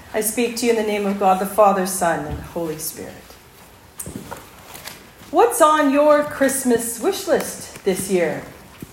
I speak to you in the name of God, the Father, Son, and Holy Spirit. What's on your Christmas wish list this year?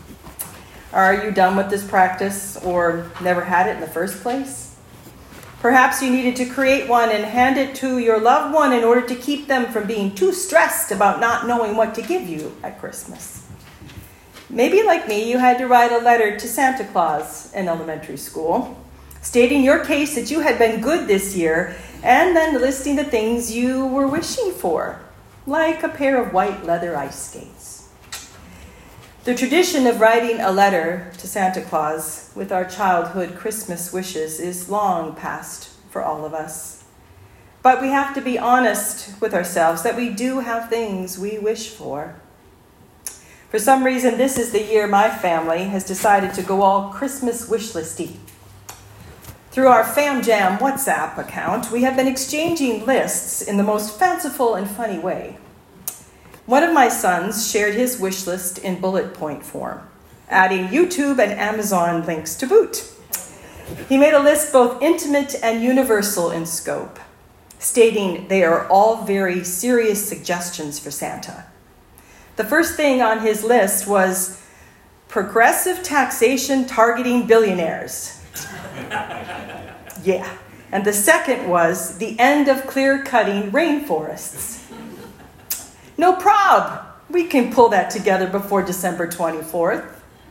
Are you done with this practice or never had it in the first place? Perhaps you needed to create one and hand it to your loved one in order to keep them from being too stressed about not knowing what to give you at Christmas. Maybe, like me, you had to write a letter to Santa Claus in elementary school, stating your case that you had been good this year, and then listing the things you were wishing for, like a pair of white leather ice skates. The tradition of writing a letter to Santa Claus with our childhood Christmas wishes is long past for all of us. But we have to be honest with ourselves that we do have things we wish for. For some reason, this is the year my family has decided to go all Christmas wish listy. Through our FamJam WhatsApp account, we have been exchanging lists in the most fanciful and funny way. One of my sons shared his wish list in bullet point form, adding YouTube and Amazon links to boot. He made a list both intimate and universal in scope, stating they are all very serious suggestions for Santa. The first thing on his list was progressive taxation targeting billionaires. Yeah. And the second was the end of clear-cutting rainforests. No prob. We can pull that together before December 24th.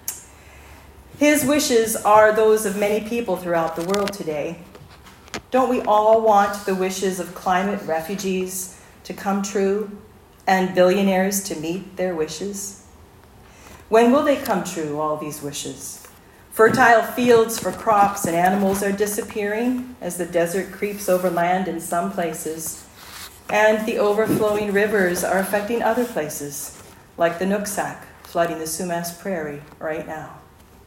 His wishes are those of many people throughout the world today. Don't we all want the wishes of climate refugees to come true and billionaires to meet their wishes? When will they come true, all these wishes? Fertile fields for crops and animals are disappearing as the desert creeps over land in some places, and the overflowing rivers are affecting other places, like the Nooksack flooding the Sumas Prairie right now.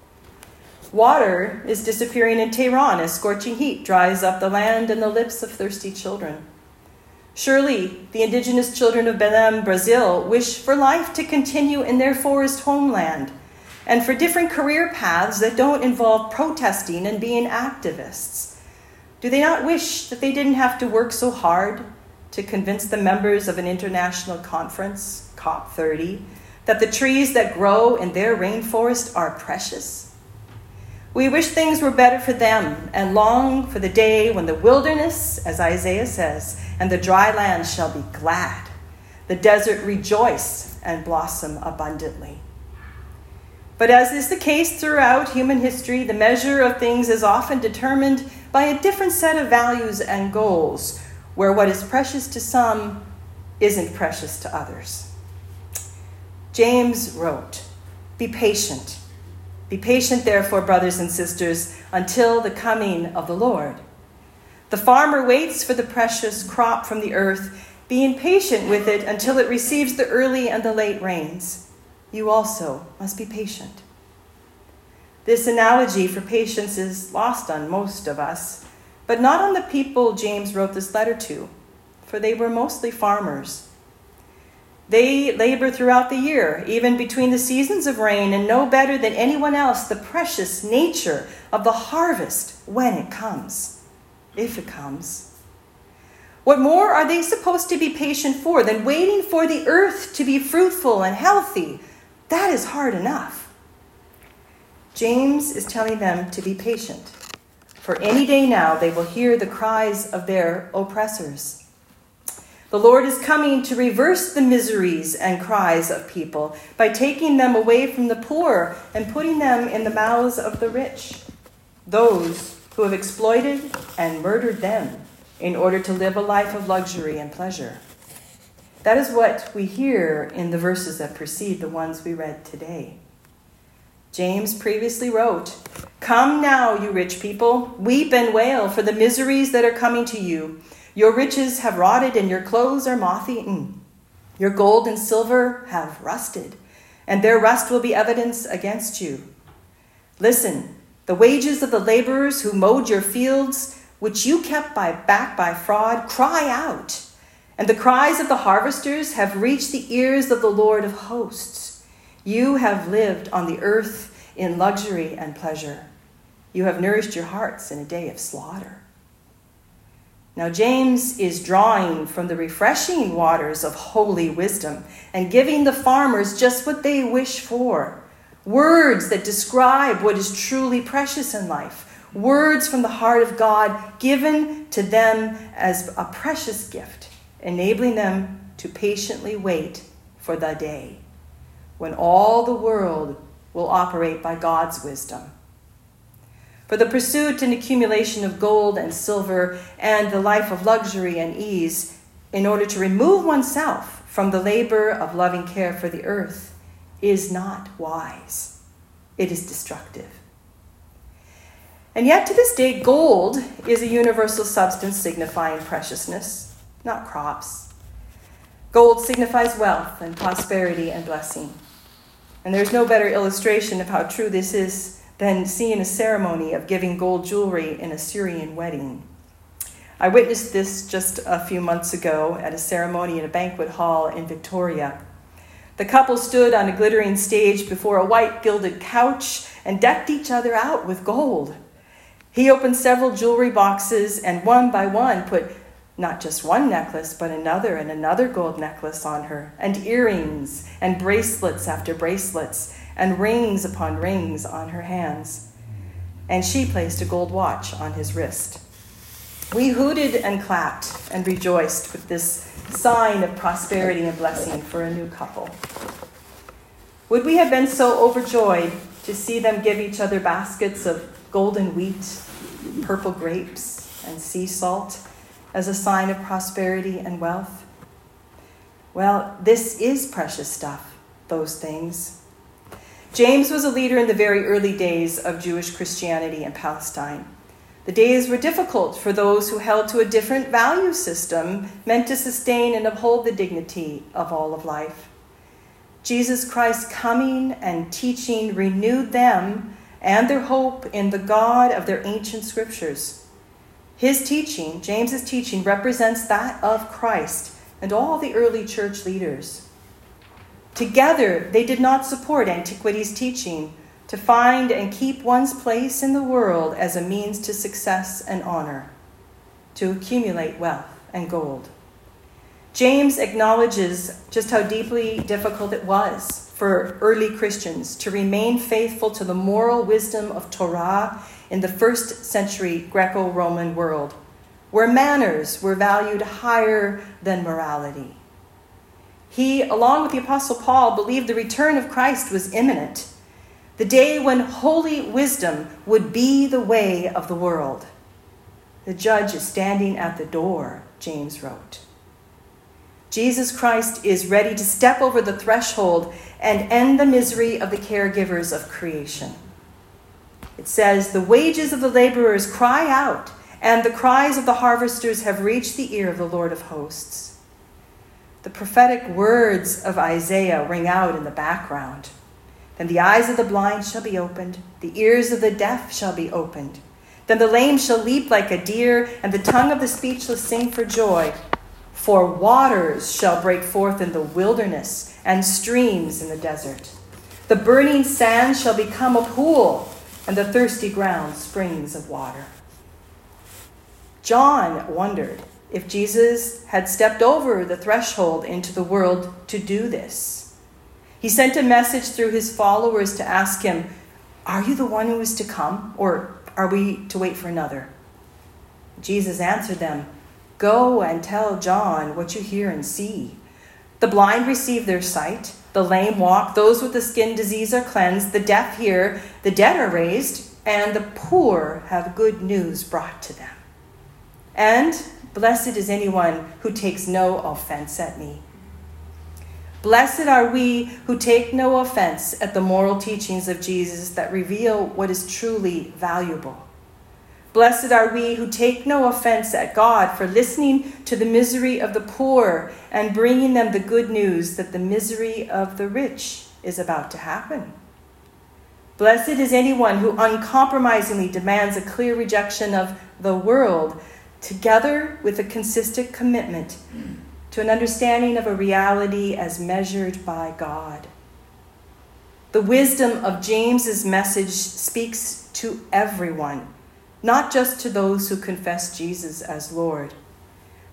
Water is disappearing in Tehran as scorching heat dries up the land and the lips of thirsty children. Surely, the indigenous children of Belém, Brazil, wish for life to continue in their forest homeland and for different career paths that don't involve protesting and being activists. Do they not wish that they didn't have to work so hard to convince the members of an international conference, COP30, that the trees that grow in their rainforest are precious? We wish things were better for them and long for the day when the wilderness, as Isaiah says, and the dry land shall be glad, the desert rejoice and blossom abundantly. But as is the case throughout human history, the measure of things is often determined by a different set of values and goals, where what is precious to some isn't precious to others. James wrote, "Be patient. Be patient, therefore, brothers and sisters, until the coming of the Lord. The farmer waits for the precious crop from the earth, being patient with it until it receives the early and the late rains. You also must be patient." This analogy for patience is lost on most of us, but not on the people James wrote this letter to, for they were mostly farmers. They labor throughout the year, even between the seasons of rain, and know better than anyone else the precious nature of the harvest when it comes, if it comes. What more are they supposed to be patient for than waiting for the earth to be fruitful and healthy? That is hard enough. James is telling them to be patient, for any day now they will hear the cries of their oppressors. The Lord is coming to reverse the miseries and cries of people by taking them away from the poor and putting them in the mouths of the rich, those who have exploited and murdered them in order to live a life of luxury and pleasure. That is what we hear in the verses that precede the ones we read today. James previously wrote, "Come now, you rich people, weep and wail for the miseries that are coming to you. Your riches have rotted and your clothes are moth-eaten. Your gold and silver have rusted, and their rust will be evidence against you. Listen, the wages of the laborers who mowed your fields, which you kept back by fraud, cry out. And the cries of the harvesters have reached the ears of the Lord of hosts. You have lived on the earth in luxury and pleasure. You have nourished your hearts in a day of slaughter." Now, James is drawing from the refreshing waters of holy wisdom and giving the farmers just what they wish for. Words that describe what is truly precious in life. Words from the heart of God given to them as a precious gift, enabling them to patiently wait for the day when all the world will operate by God's wisdom. For the pursuit and accumulation of gold and silver and the life of luxury and ease, in order to remove oneself from the labor of loving care for the earth, is not wise. It is destructive. And yet to this day, gold is a universal substance signifying preciousness, not crops. Gold signifies wealth and prosperity and blessing. And there's no better illustration of how true this is than seeing a ceremony of giving gold jewelry in a Syrian wedding. I witnessed this just a few months ago at a ceremony in a banquet hall in Victoria. The couple stood on a glittering stage before a white gilded couch and decked each other out with gold. He opened several jewelry boxes and one by one put not just one necklace, but another and another gold necklace on her, and earrings and bracelets after bracelets, and rings upon rings on her hands. And she placed a gold watch on his wrist. We hooted and clapped and rejoiced with this sign of prosperity and blessing for a new couple. Would we have been so overjoyed to see them give each other baskets of golden wheat, purple grapes, and sea salt as a sign of prosperity and wealth? Well, this is precious stuff, those things. James was a leader in the very early days of Jewish Christianity in Palestine. The days were difficult for those who held to a different value system meant to sustain and uphold the dignity of all of life. Jesus Christ's coming and teaching renewed them and their hope in the God of their ancient scriptures. His teaching, James's teaching, represents that of Christ and all the early church leaders. Together, they did not support antiquity's teaching to find and keep one's place in the world as a means to success and honor, to accumulate wealth and gold. James acknowledges just how deeply difficult it was for early Christians to remain faithful to the moral wisdom of Torah in the first century Greco-Roman world, where manners were valued higher than morality. He, along with the Apostle Paul, believed the return of Christ was imminent, the day when holy wisdom would be the way of the world. The judge is standing at the door, James wrote. Jesus Christ is ready to step over the threshold and end the misery of the caregivers of creation. It says, "The wages of the laborers cry out, and the cries of the harvesters have reached the ear of the Lord of hosts." The prophetic words of Isaiah ring out in the background. "Then the eyes of the blind shall be opened, the ears of the deaf shall be opened. Then the lame shall leap like a deer, and the tongue of the speechless sing for joy. For waters shall break forth in the wilderness, and streams in the desert. The burning sand shall become a pool, and the thirsty ground springs of water." John wondered if Jesus had stepped over the threshold into the world to do this. He sent a message through his followers to ask him, "Are you the one who is to come, or are we to wait for another?" Jesus answered them, "Go and tell John what you hear and see. The blind receive their sight, the lame walk, those with the skin disease are cleansed, the deaf hear, the dead are raised, and the poor have good news brought to them. And blessed is anyone who takes no offense at me." Blessed are we who take no offense at the moral teachings of Jesus that reveal what is truly valuable. Blessed are we who take no offense at God for listening to the misery of the poor and bringing them the good news that the misery of the rich is about to happen. Blessed is anyone who uncompromisingly demands a clear rejection of the world, together with a consistent commitment to an understanding of a reality as measured by God. The wisdom of James's message speaks to everyone, not just to those who confess Jesus as Lord.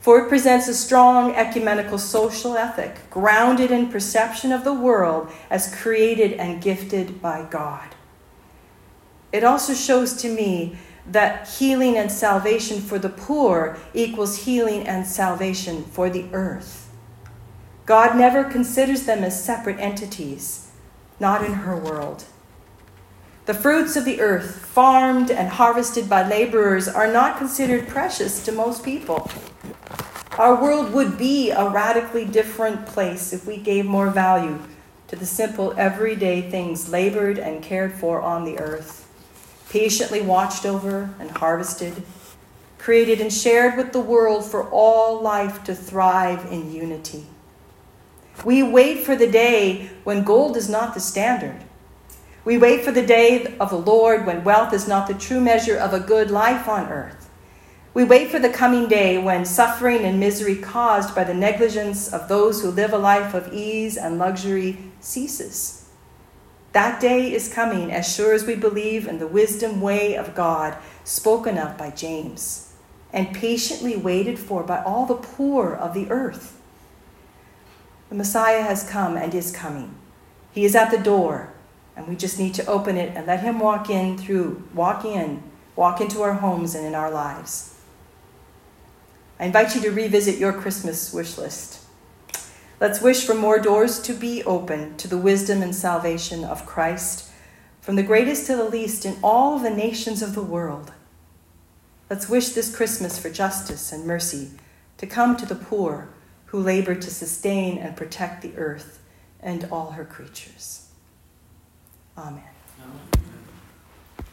for it presents a strong ecumenical social ethic grounded in perception of the world as created and gifted by God. It also shows to me that healing and salvation for the poor equals healing and salvation for the earth. God never considers them as separate entities, not in her world. The fruits of the earth, farmed and harvested by laborers, are not considered precious to most people. Our world would be a radically different place if we gave more value to the simple everyday things labored and cared for on the earth, patiently watched over and harvested, created and shared with the world for all life to thrive in unity. We wait for the day when gold is not the standard. We wait for the day of the Lord when wealth is not the true measure of a good life on earth. We wait for the coming day when suffering and misery caused by the negligence of those who live a life of ease and luxury ceases. That day is coming as sure as we believe in the wisdom way of God spoken of by James and patiently waited for by all the poor of the earth. The Messiah has come and is coming. He is at the door, and we just need to open it and let him walk into our homes and in our lives. I invite you to revisit your Christmas wish list. Let's wish for more doors to be open to the wisdom and salvation of Christ, from the greatest to the least in all the nations of the world. Let's wish this Christmas for justice and mercy to come to the poor who labor to sustain and protect the earth and all her creatures. Amen.